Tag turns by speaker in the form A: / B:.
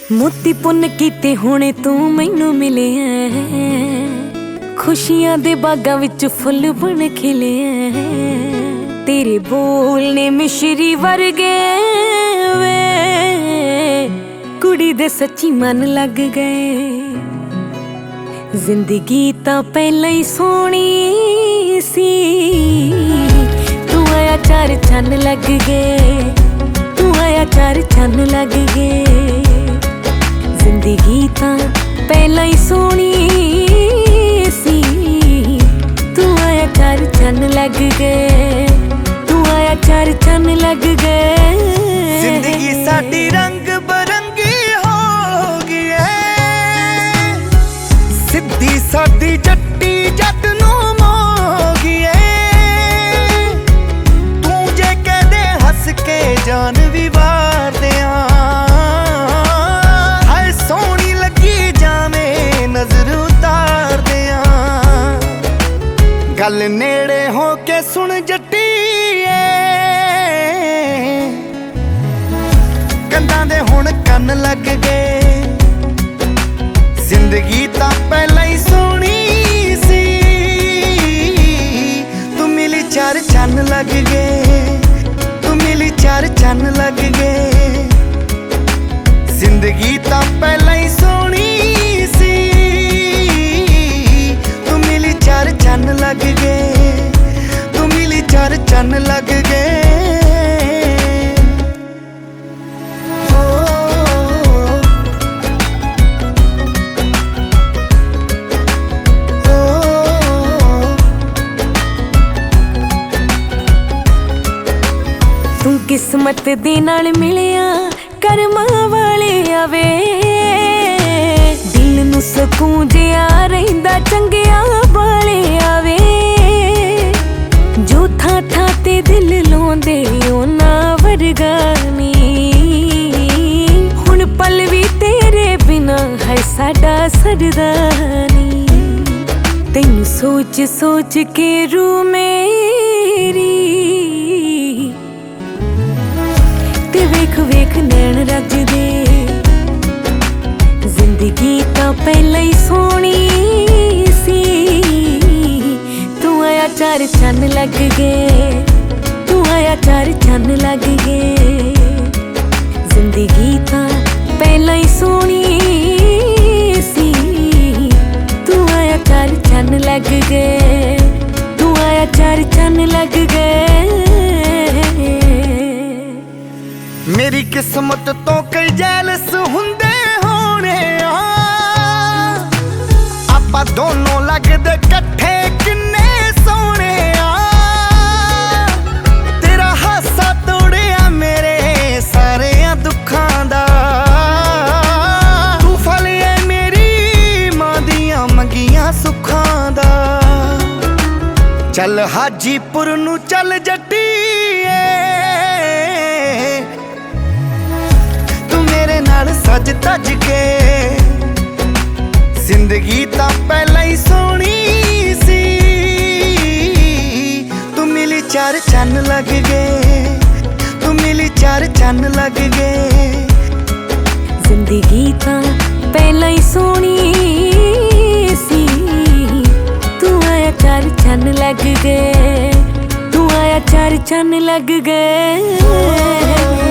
A: मोती पुन कीते होने तू मैनू मिले खुशियां दे बागां विच फुल बन खिले तेरे बोलने मिश्री वर्गे वे कुड़ी दे सच्ची मन लग गए। जिंदगी तां पहले ही सोहनी सी तू आया चार चन्न लग गए, तू आया चार चन्न लग गए। जिंदगी तां पहला ही सोहनी सी तू आया चार चन्न लग गए, तू आया चार चन्न लग गए।
B: जिंदगी साडी रंग बरंगी हो गई है, सिद्धी साडी जट्टी जट नू मोगी है। तू जे कह दे हस के जान भी वार दियां, हाय सोहनी लगी जावे नजर उतार दियां। गल नेड़े हो के सुन जट्टी कंधां दे हुण कन्न लग गए। जिंदगी तां पहला ही सोहनी सी तू मिली चार चन्न लग गए, तू मिली चार चन्न लग गए। जिंदगी तां पहला ही सोहनी सी तू मिली चार चन्न लग गए, तू मिली चार चन्न लग गए।
A: तू किस्मत दे नाल मिलिया करमां वाले आवे, दिल नू सकून जिहा रहिंदा चंगिया वाले आवे। जो थां थां ते दिल लाउंदे उन्हां वर्गा नी, हुण पल भी तेरे बिना है साडा सरदा नी। तैनू सोच सोच के रूह मेरी ते वेख वेख नैन रजदे। जिंदगी तां पहला ही सोहनी सी तू आया चार चन्न लग गए, तू आया चार चन्न लग गए। जिंदगी तां पहला ही सोहनी सी तू आया चार चन्न लग गए, तू आया चार चन्न लग गए।
B: मेरी किस्मत तो कई जैलस हुंदे होने आपां दोनों लगदे कट्ठे किन्ने सोहणे तेरा हासा तोड़िया मेरे सारे दुखां दा। तू फल है मेरी मां दियां मंगियां सुखां दा। चल हाजीपुर नू चल जट्टी सज तज के। जिंदगी तां पहला ही सोहनी सी तू मिली चार चन्न लग गए, तू मिली चार चन्न लग गए।
A: जिंदगी तां पहला ही सोहनी सी तू आया चार चन्न लग गए, तू आया चार चन्न लग गए।